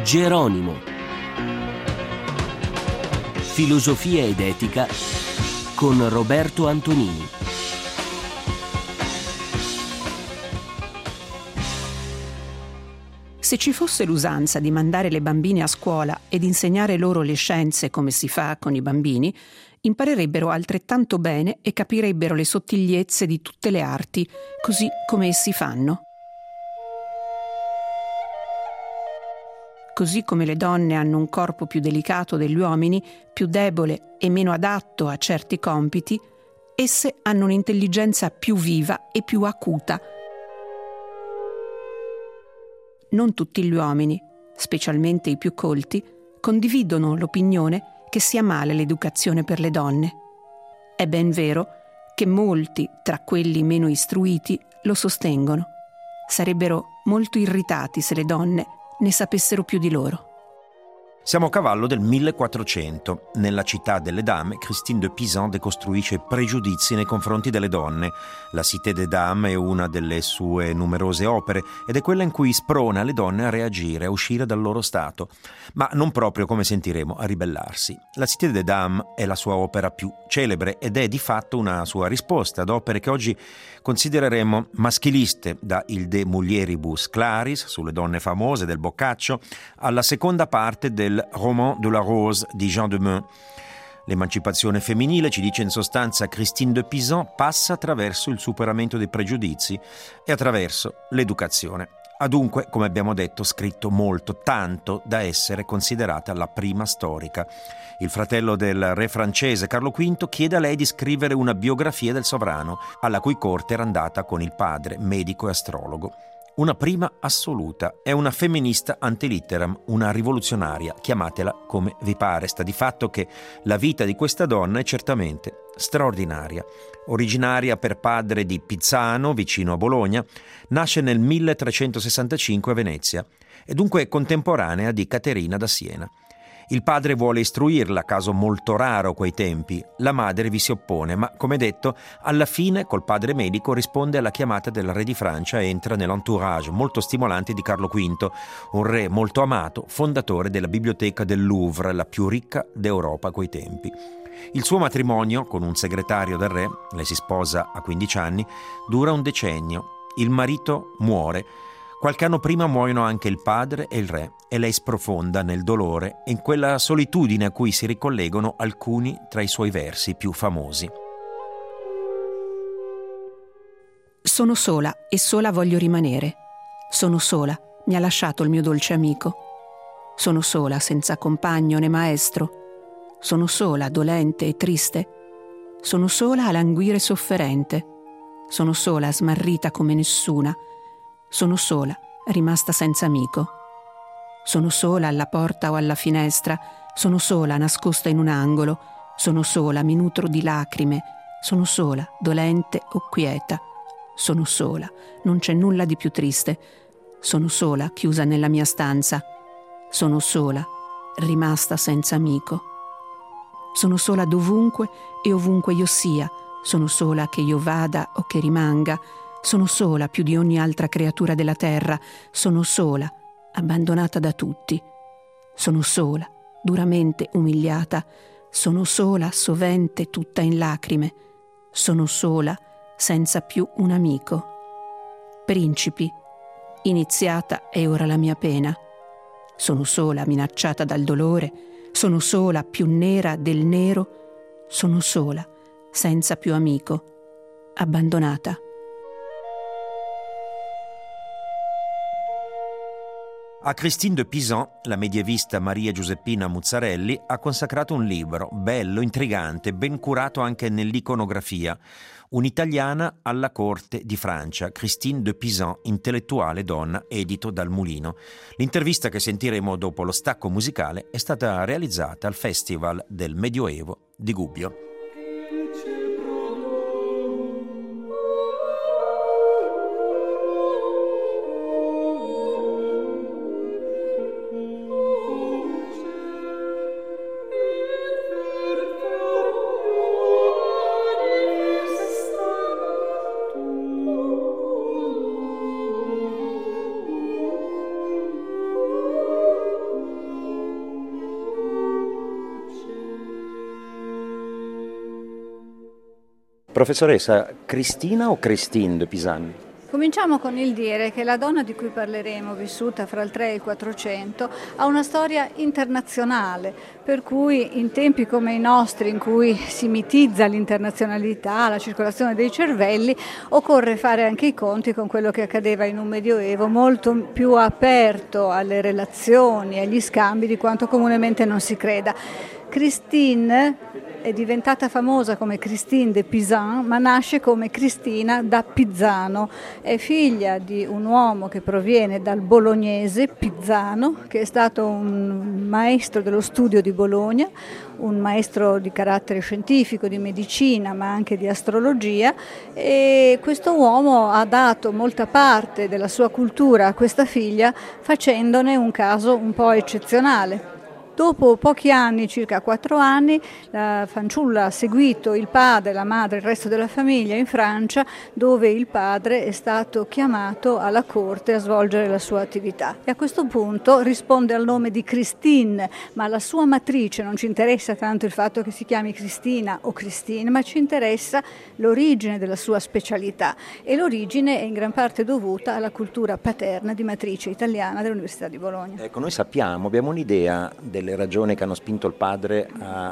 Geronimo. Filosofia ed etica con Roberto Antonini. Se ci fosse l'usanza di mandare le bambine a scuola ed insegnare loro le scienze come si fa con i bambini, imparerebbero altrettanto bene e capirebbero le sottigliezze di tutte le arti, così come essi fanno. Così come le donne hanno un corpo più delicato degli uomini, più debole e meno adatto a certi compiti, esse hanno un'intelligenza più viva e più acuta. Non tutti gli uomini, specialmente i più colti, condividono l'opinione che sia male l'educazione per le donne. È ben vero che molti, tra quelli meno istruiti, lo sostengono. Sarebbero molto irritati se le donne ne sapessero più di loro. Siamo a cavallo del 1400. Nella città delle Dames, Christine de Pisan decostruisce pregiudizi nei confronti delle donne. La Cité des Dames è una delle sue numerose opere ed è quella in cui sprona le donne a reagire, a uscire dal loro stato, ma non proprio, come sentiremo, a ribellarsi. La Cité des Dames è la sua opera più celebre ed è di fatto una sua risposta ad opere che oggi considereremo maschiliste, da Il De Mulieribus Claris, sulle donne famose del Boccaccio, alla seconda parte del Roman de la Rose di Jean de Meun. L'emancipazione femminile, ci dice in sostanza Christine de Pisan, passa attraverso il superamento dei pregiudizi e attraverso l'educazione. Ha dunque, come abbiamo detto, scritto molto, tanto da essere considerata la prima storica. Il fratello del re francese Carlo V chiede a lei di scrivere una biografia del sovrano, alla cui corte era andata con il padre, medico e astrologo. Una prima assoluta, è una femminista antilitteram, una rivoluzionaria, chiamatela come vi pare. Sta di fatto che la vita di questa donna è certamente straordinaria. Originaria per padre di Pizzano, vicino a Bologna, nasce nel 1365 a Venezia e dunque contemporanea di Caterina da Siena. Il padre vuole istruirla, caso molto raro a quei tempi. La madre vi si oppone, ma, come detto, alla fine, col padre medico, risponde alla chiamata del re di Francia e entra nell'entourage molto stimolante di Carlo V, un re molto amato, fondatore della biblioteca del Louvre, la più ricca d'Europa a quei tempi. Il suo matrimonio con un segretario del re, lei si sposa a 15 anni, dura un decennio. Il marito muore. Qualche anno prima muoiono anche il padre e il re e lei sprofonda nel dolore e in quella solitudine a cui si ricollegano alcuni tra i suoi versi più famosi. Sono sola e sola voglio rimanere. Sono sola, mi ha lasciato il mio dolce amico. Sono sola, senza compagno né maestro. Sono sola, dolente e triste. Sono sola a languire sofferente. Sono sola, smarrita come nessuna. Sono sola, rimasta senza amico. Sono sola alla porta o alla finestra. Sono sola, nascosta in un angolo. Sono sola, mi nutro di lacrime. Sono sola, dolente o quieta. Sono sola, non c'è nulla di più triste. Sono sola, chiusa nella mia stanza. Sono sola, rimasta senza amico. Sono sola dovunque e ovunque io sia. Sono sola che io vada o che rimanga. Sono sola più di ogni altra creatura della terra. Sono sola, abbandonata da tutti. Sono sola, duramente umiliata. Sono sola, sovente, tutta in lacrime. Sono sola, senza più un amico. Principi, iniziata è ora la mia pena. Sono sola, minacciata dal dolore. Sono sola, più nera del nero. Sono sola, senza più amico. Abbandonata. A Christine de Pisan, la medievista Maria Giuseppina Muzzarelli ha consacrato un libro bello, intrigante, ben curato anche nell'iconografia. Un'italiana alla corte di Francia, Christine de Pisan, intellettuale donna, edito dal Mulino. L'intervista che sentiremo dopo lo stacco musicale è stata realizzata al Festival del Medioevo di Gubbio. Professoressa, Cristina o Christine de Pisan? Cominciamo con il dire che la donna di cui parleremo, vissuta fra il 3 e il 400, ha una storia internazionale, per cui in tempi come i nostri, in cui si mitizza l'internazionalità, la circolazione dei cervelli, occorre fare anche i conti con quello che accadeva in un medioevo molto più aperto alle relazioni, agli scambi di quanto comunemente non si creda. Christine è diventata famosa come Christine de Pisan, ma nasce come Cristina da Pizzano. È figlia di un uomo che proviene dal bolognese Pizzano, che è stato un maestro dello studio di Bologna, un maestro di carattere scientifico, di medicina, ma anche di astrologia, e questo uomo ha dato molta parte della sua cultura a questa figlia, facendone un caso un po' eccezionale. Dopo pochi anni, circa 4 anni, la fanciulla ha seguito il padre, la madre e il resto della famiglia in Francia, dove il padre è stato chiamato alla corte a svolgere la sua attività. E a questo punto risponde al nome di Christine, ma la sua matrice non ci interessa tanto il fatto che si chiami Cristina o Christine, ma ci interessa l'origine della sua specialità. E l'origine è in gran parte dovuta alla cultura paterna di matrice italiana dell'Università di Bologna. Ecco, noi abbiamo un'idea delle ragioni che hanno spinto il padre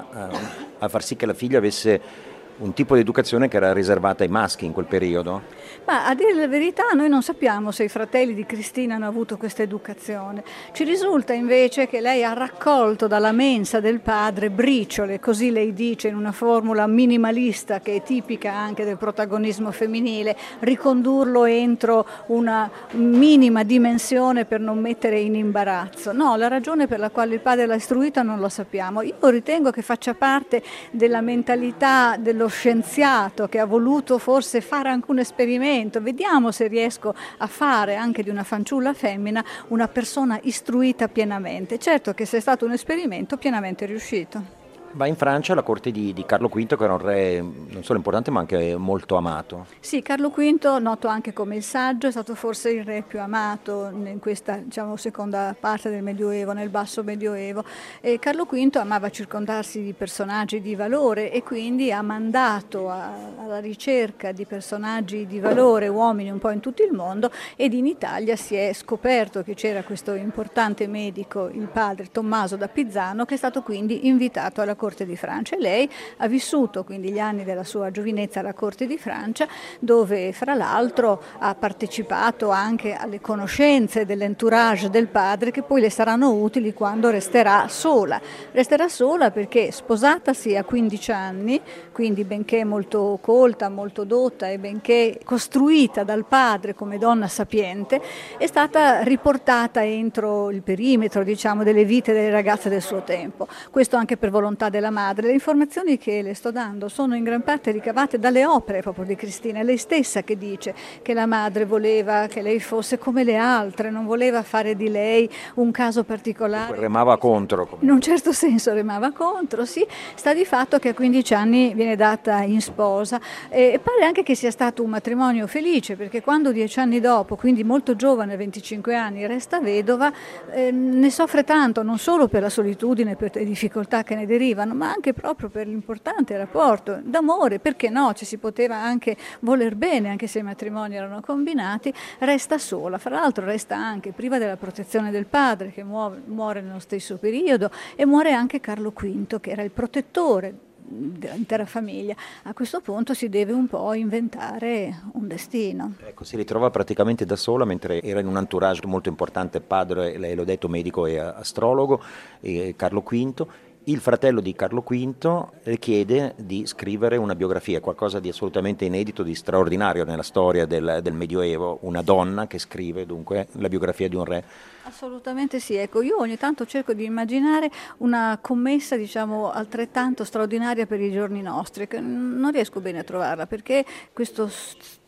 a far sì che la figlia avesse un tipo di educazione che era riservata ai maschi in quel periodo? Ma a dire la verità noi non sappiamo se i fratelli di Cristina hanno avuto questa educazione. Ci risulta invece che lei ha raccolto dalla mensa del padre briciole, così lei dice in una formula minimalista che è tipica anche del protagonismo femminile, ricondurlo entro una minima dimensione per non mettere in imbarazzo. No, la ragione per la quale il padre l'ha istruita non lo sappiamo. Io ritengo che faccia parte della mentalità dello scienziato che ha voluto forse fare anche un esperimento, vediamo se riesco a fare anche di una fanciulla femmina una persona istruita pienamente. Certo che se è stato un esperimento pienamente riuscito. Va in Francia alla corte di Carlo V, che era un re non solo importante ma anche molto amato. Sì, Carlo V, noto anche come il Saggio, è stato forse il re più amato in questa seconda parte del Medioevo, nel basso Medioevo. E Carlo V amava circondarsi di personaggi di valore e quindi ha mandato alla ricerca di personaggi di valore, uomini un po' in tutto il mondo, ed in Italia si è scoperto che c'era questo importante medico, il padre Tommaso da Pizzano, che è stato quindi invitato alla corte di Francia, e lei ha vissuto quindi gli anni della sua giovinezza alla corte di Francia, dove fra l'altro ha partecipato anche alle conoscenze dell'entourage del padre, che poi le saranno utili quando resterà sola. Resterà sola perché, sposatasi a 15 anni, quindi benché molto colta, molto dotta e benché costruita dal padre come donna sapiente, è stata riportata entro il perimetro, delle vite delle ragazze del suo tempo. Questo anche per volontà della madre. Le informazioni che le sto dando sono in gran parte ricavate dalle opere proprio di Cristina, è lei stessa che dice che la madre voleva che lei fosse come le altre, non voleva fare di lei un caso particolare. Remava contro. In un certo senso remava contro, sì. Sta di fatto che a 15 anni viene data in sposa e pare anche che sia stato un matrimonio felice, perché quando 10 anni dopo, quindi molto giovane, 25 anni, resta vedova, ne soffre tanto, non solo per la solitudine, per le difficoltà che ne derivano, ma anche proprio per l'importante rapporto d'amore, perché no, ci si poteva anche voler bene, anche se i matrimoni erano combinati. Resta sola, fra l'altro resta anche priva della protezione del padre, che muore nello stesso periodo, e muore anche Carlo V, che era il protettore dell'intera famiglia. A questo punto si deve un po' inventare un destino. Ecco, si ritrova praticamente da sola, mentre era in un entourage molto importante, padre, lei l'ho detto, medico e astrologo, e Carlo V. Il fratello di Carlo V le chiede di scrivere una biografia, qualcosa di assolutamente inedito, di straordinario nella storia del Medioevo, una donna che scrive dunque la biografia di un re. Assolutamente sì, ecco, io ogni tanto cerco di immaginare una commessa altrettanto straordinaria per i giorni nostri, che non riesco bene a trovarla, perché questo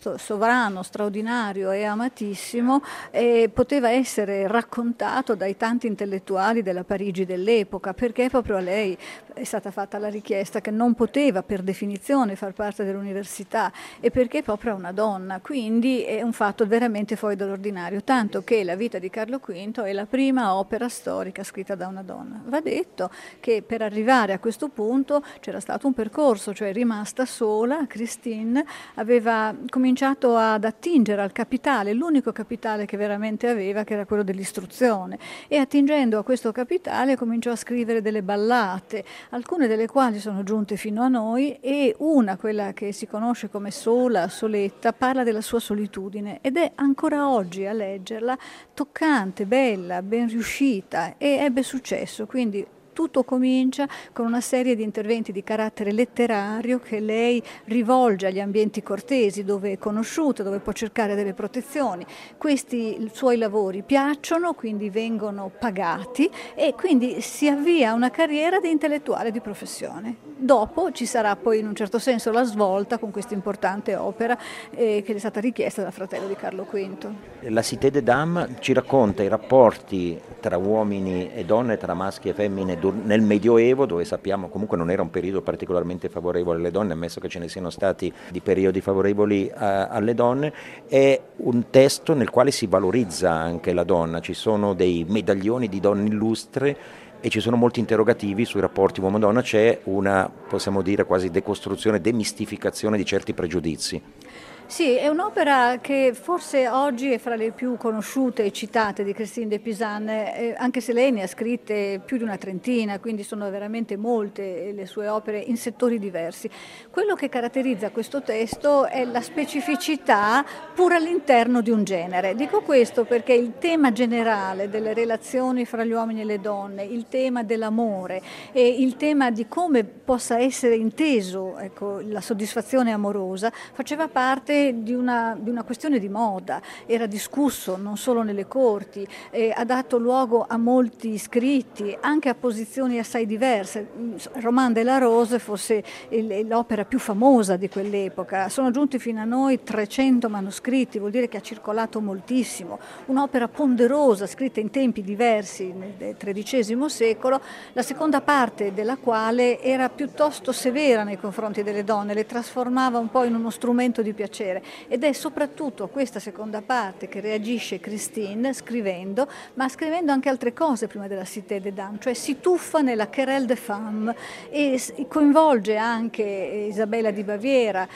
sovrano straordinario e amatissimo, poteva essere raccontato dai tanti intellettuali della Parigi dell'epoca, perché proprio a lei è stata fatta la richiesta che non poteva per definizione far parte dell'università, e perché proprio è una donna, quindi è un fatto veramente fuori dall'ordinario, tanto che La vita di Carlo V è la prima opera storica scritta da una donna. Va detto che per arrivare a questo punto c'era stato un percorso, cioè rimasta sola, Christine aveva cominciato ad attingere al capitale, l'unico capitale che veramente aveva, che era quello dell'istruzione, e attingendo a questo capitale cominciò a scrivere delle ballate, alcune delle quali sono giunte fino a noi, e una, quella che si conosce come Sola, Soletta, parla della sua solitudine ed è ancora oggi a leggerla toccante, bella, ben riuscita, e ebbe successo. Quindi tutto comincia con una serie di interventi di carattere letterario che lei rivolge agli ambienti cortesi, dove è conosciuta, dove può cercare delle protezioni. Questi suoi lavori piacciono, quindi vengono pagati, e quindi si avvia una carriera di intellettuale di professione. Dopo ci sarà poi in un certo senso la svolta con questa importante opera che è stata richiesta dal fratello di Carlo V. La Cité des Dames ci racconta i rapporti tra uomini e donne, tra maschi e femmine nel Medioevo, dove sappiamo comunque non era un periodo particolarmente favorevole alle donne, ammesso che ce ne siano stati di periodi favorevoli alle donne. È un testo nel quale si valorizza anche la donna, ci sono dei medaglioni di donne illustre e ci sono molti interrogativi sui rapporti uomo-donna, c'è una, possiamo dire, quasi decostruzione, demistificazione di certi pregiudizi. Sì, è un'opera che forse oggi è fra le più conosciute e citate di Christine de Pisan, anche se lei ne ha scritte più di una trentina, quindi sono veramente molte le sue opere in settori diversi. Quello che caratterizza questo testo è la specificità pur all'interno di un genere. Dico questo perché il tema generale delle relazioni fra gli uomini e le donne, il tema dell'amore e il tema di come possa essere inteso, ecco, la soddisfazione amorosa, faceva parte di una questione di moda, era discusso non solo nelle corti, ha dato luogo a molti scritti, anche a posizioni assai diverse. Roman de la Rose fosse l'opera più famosa di quell'epoca, sono giunti fino a noi 300 manoscritti, vuol dire che ha circolato moltissimo, un'opera ponderosa, scritta in tempi diversi nel XIII secolo, la seconda parte della quale era piuttosto severa nei confronti delle donne, le trasformava un po' in uno strumento di piacere. Ed è soprattutto a questa seconda parte che reagisce Christine scrivendo, ma scrivendo anche altre cose prima della Cité des Dames, cioè si tuffa nella querelle des femmes e coinvolge anche Isabella di Baviera,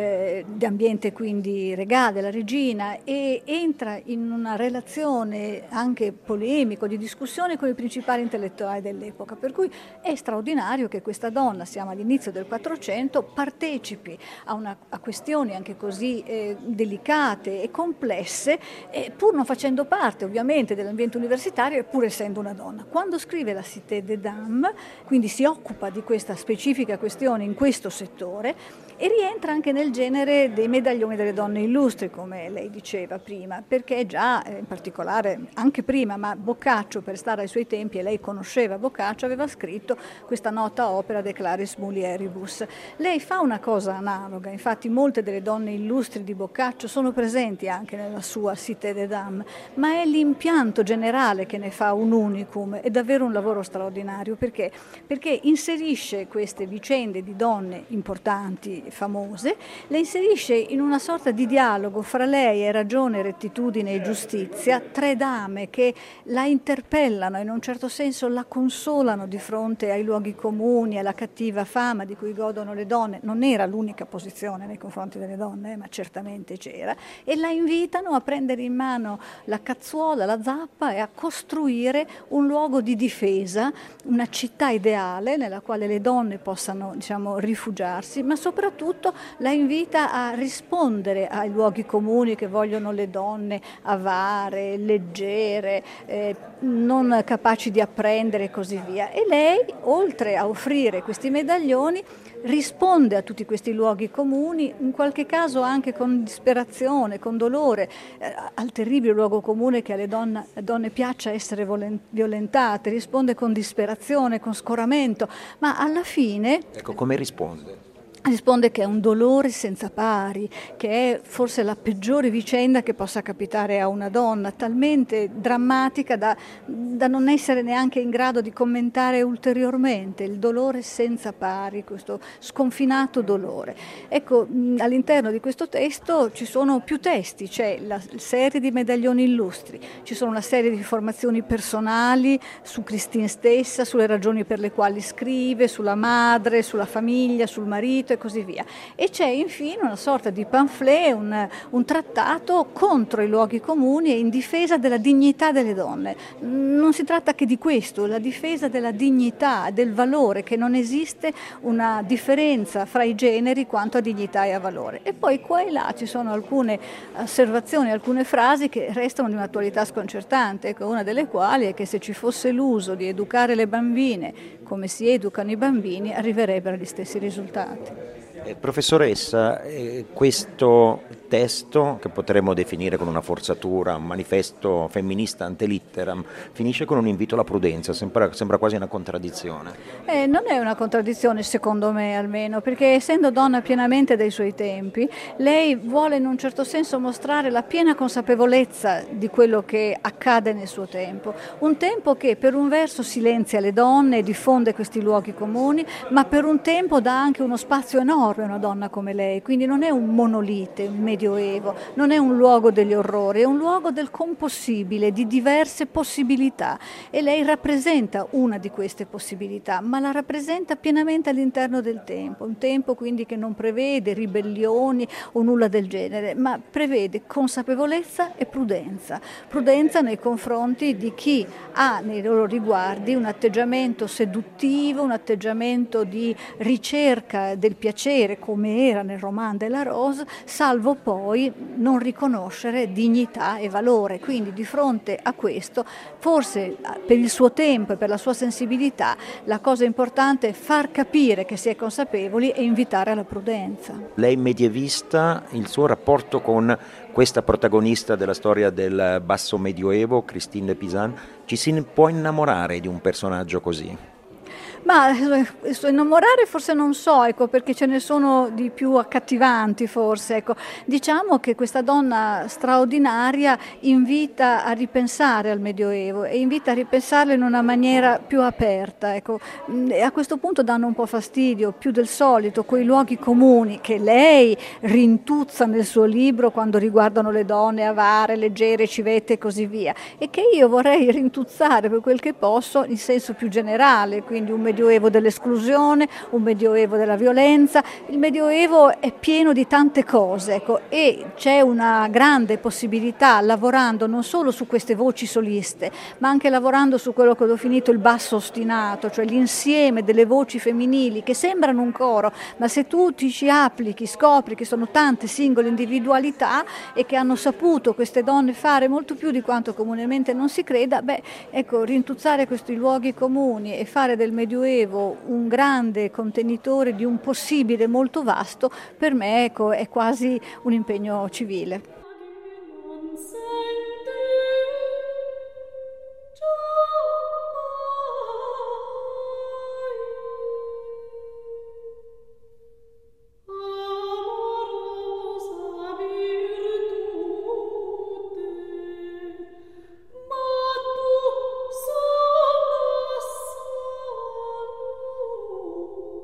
di ambiente quindi regale, della regina, e entra in una relazione anche polemico, di discussione con i principali intellettuali dell'epoca, per cui è straordinario che questa donna, siamo all'inizio del 400, partecipi a questioni anche così delicate e complesse, pur non facendo parte ovviamente dell'ambiente universitario e pur essendo una donna. Quando scrive la Cité des Dames, quindi si occupa di questa specifica questione in questo settore, e rientra anche nel genere dei medaglioni delle donne illustri, come lei diceva prima, perché già in particolare, anche prima, ma Boccaccio, per stare ai suoi tempi, e lei conosceva Boccaccio, aveva scritto questa nota opera De Claris Mulieribus. Lei fa una cosa analoga, infatti molte delle donne illustri di Boccaccio sono presenti anche nella sua Cité des Dames, ma è l'impianto generale che ne fa un unicum, è davvero un lavoro straordinario, perché inserisce queste vicende di donne importanti, famose, le inserisce in una sorta di dialogo fra lei e ragione, rettitudine e giustizia, tre dame che la interpellano, in un certo senso la consolano di fronte ai luoghi comuni, alla cattiva fama di cui godono le donne. Non era l'unica posizione nei confronti delle donne, ma certamente c'era, e la invitano a prendere in mano la cazzuola, la zappa, e a costruire un luogo di difesa, una città ideale nella quale le donne possano, rifugiarsi, ma soprattutto la invita a rispondere ai luoghi comuni che vogliono le donne avare, leggere, non capaci di apprendere e così via. E lei, oltre a offrire questi medaglioni, risponde a tutti questi luoghi comuni, in qualche caso anche con disperazione, con dolore, al terribile luogo comune che alle donne piaccia essere violentate, risponde con disperazione, con scoramento, ma alla fine... Ecco, come risponde? risponde che è un dolore senza pari, che è forse la peggiore vicenda che possa capitare a una donna, talmente drammatica da non essere neanche in grado di commentare ulteriormente. Il dolore senza pari, questo sconfinato dolore. Ecco, all'interno di questo testo ci sono più testi, c'è la serie di medaglioni illustri, ci sono una serie di informazioni personali su Christine stessa, sulle ragioni per le quali scrive, sulla madre, sulla famiglia, sul marito e così via. E c'è infine una sorta di pamphlet, un trattato contro i luoghi comuni e in difesa della dignità delle donne. Non si tratta che di questo, la difesa della dignità, del valore, che non esiste una differenza fra i generi quanto a dignità e a valore. E poi qua e là ci sono alcune osservazioni, alcune frasi che restano di un'attualità sconcertante, ecco, una delle quali è che se ci fosse l'uso di educare le bambine come si educano i bambini, arriverebbero agli stessi risultati. Professoressa, questo testo, che potremmo definire con una forzatura un manifesto femminista ante litteram, finisce con un invito alla prudenza, sembra quasi una contraddizione. Non è una contraddizione, secondo me almeno, perché essendo donna pienamente dei suoi tempi, lei vuole in un certo senso mostrare la piena consapevolezza di quello che accade nel suo tempo. Un tempo che per un verso silenzia le donne e diffonde questi luoghi comuni, ma per un tempo dà anche uno spazio enorme a una donna come lei, quindi non è un monolite, un medioevo, non è un luogo degli orrori, è un luogo del compossibile, di diverse possibilità, e lei rappresenta una di queste possibilità, ma la rappresenta pienamente all'interno del tempo, un tempo quindi che non prevede ribellioni o nulla del genere, ma prevede consapevolezza e prudenza nei confronti di chi ha nei loro riguardi un atteggiamento seduttivo, un atteggiamento di ricerca del piacere, come era nel roman della Rose, salvo poi non riconoscere dignità e valore. Quindi di fronte a questo, forse per il suo tempo e per la sua sensibilità, la cosa importante è far capire che si è consapevoli e invitare alla prudenza. Lei medievista, il suo rapporto con questa protagonista della storia del basso medioevo, Christine de Pisan, ci si può innamorare di un personaggio così? Ma innamorare forse non so, ecco, perché ce ne sono di più accattivanti forse, ecco. Diciamo che questa donna straordinaria invita a ripensare al Medioevo e invita a ripensarlo in una maniera più aperta, ecco. E a questo punto danno un po' fastidio, più del solito, quei luoghi comuni che lei rintuzza nel suo libro quando riguardano le donne avare, leggere, civette e così via, e che io vorrei rintuzzare per quel che posso in senso più generale, quindi un Medioevo dell'esclusione, un Medioevo della violenza. Il Medioevo è pieno di tante cose, ecco, e c'è una grande possibilità, lavorando non solo su queste voci soliste, ma anche lavorando su quello che ho definito il basso ostinato, cioè l'insieme delle voci femminili che sembrano un coro, ma se tu ti ci applichi, scopri che sono tante singole individualità e che hanno saputo queste donne fare molto più di quanto comunemente non si creda. Ecco, rintuzzare questi luoghi comuni e fare del Medioevo un grande contenitore di un possibile molto vasto, per me, ecco, è quasi un impegno civile.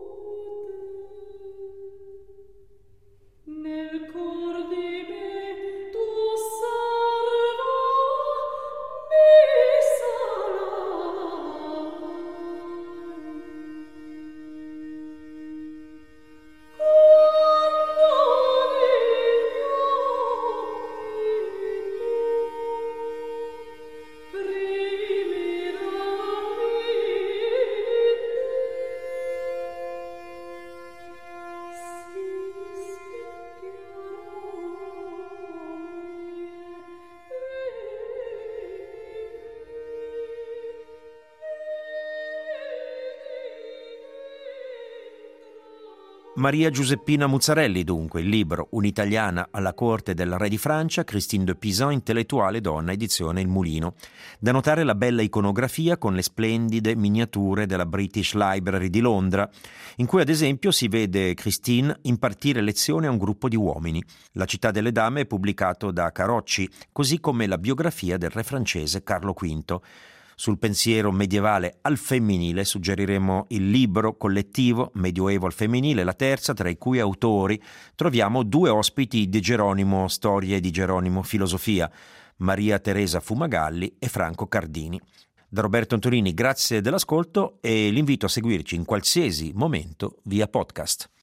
Nel cor di me Maria Giuseppina Muzzarelli, dunque, il libro Un'italiana alla corte del re di Francia, Christine de Pisan, intellettuale donna, edizione Il Mulino. Da notare la bella iconografia con le splendide miniature della British Library di Londra, in cui ad esempio si vede Christine impartire lezioni a un gruppo di uomini. La città delle dame è pubblicato da Carocci, così come la biografia del re francese Carlo V. Sul pensiero medievale al femminile suggeriremo il libro collettivo Medioevo al femminile, la terza, tra i cui autori troviamo due ospiti di Geronimo, Storie di Geronimo, Filosofia, Maria Teresa Fumagalli e Franco Cardini. Da Roberto Antonini grazie dell'ascolto e l'invito a seguirci in qualsiasi momento via podcast.